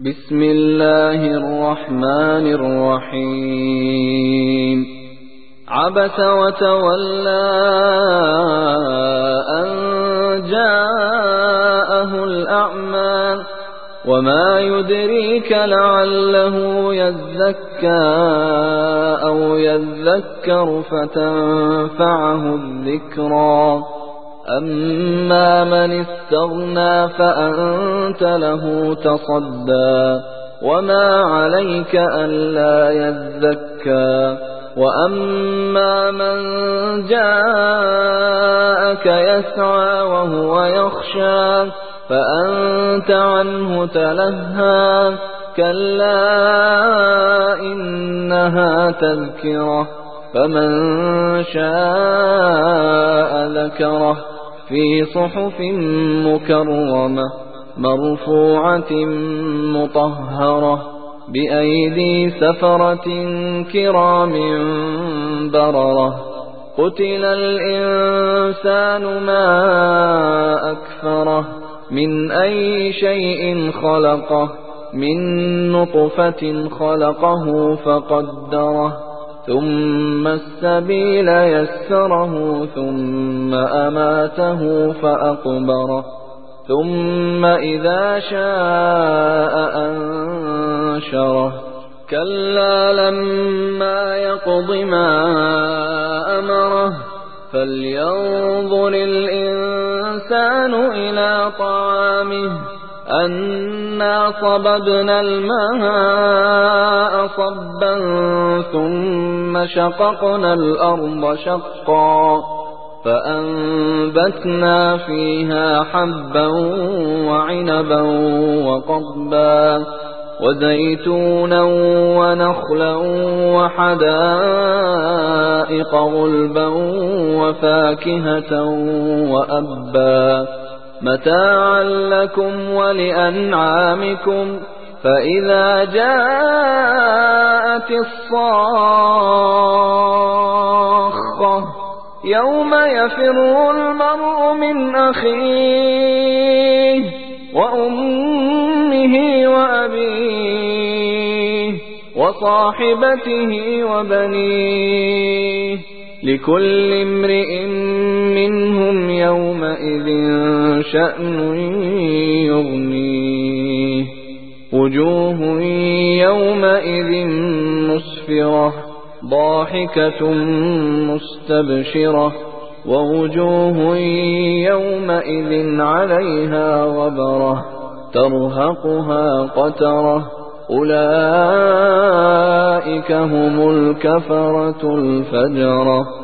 بسم الله الرحمن الرحيم عبس وتولى أن جاءه الأعمى وما يدريك لعله يزكى أو يذكر فتنفعه الذكرى أما من استغنى فأنت له تصدى وما عليك ألا يزكى وأما من جاءك يسعى وهو يخشى فأنت عنه تلهى كلا إنها تذكرة فمن شاء ذكره في صحف مكرمة مرفوعة مطهرة بأيدي سفرة كرام بررة قتل الإنسان ما أكفره من أي شيء خلقه من نطفة خلقه فقدره ثم السبيل يسره ثم أماته فأقبره ثم إذا شاء أنشره كلا لما يقض ما أمره فلينظر الإنسان إلى طعامه أنا صببنا الماء صبا ثم شققنا الأرض شقا فأنبتنا فيها حبا وعنبا وقضبا وزيتونا ونخلا وحدائق غلبا وفاكهة وأبا متاعا لكم ولأنعامكم فإذا جاءت الصاخة يوم يفر المرء من أخيه وأمه وأبيه وصاحبته وبنيه لكل امرئ منهم يومئذ شأن يغنيه وجوه يومئذ مسفرة ضاحكة مستبشرة ووجوه يومئذ عليها غبرة ترهقها قترة أولئك هم الكفرة الفجرة.